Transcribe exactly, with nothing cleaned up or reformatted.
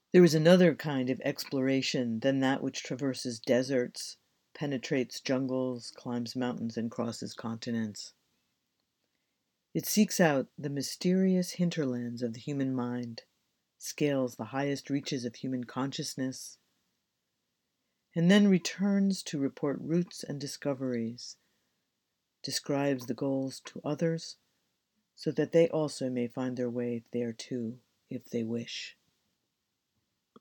There is another kind of exploration than that which traverses deserts, penetrates jungles, climbs mountains, and crosses continents. It seeks out the mysterious hinterlands of the human mind, scales the highest reaches of human consciousness, and then returns to report routes and discoveries, describes the goals to others, so that they also may find their way there too, if they wish.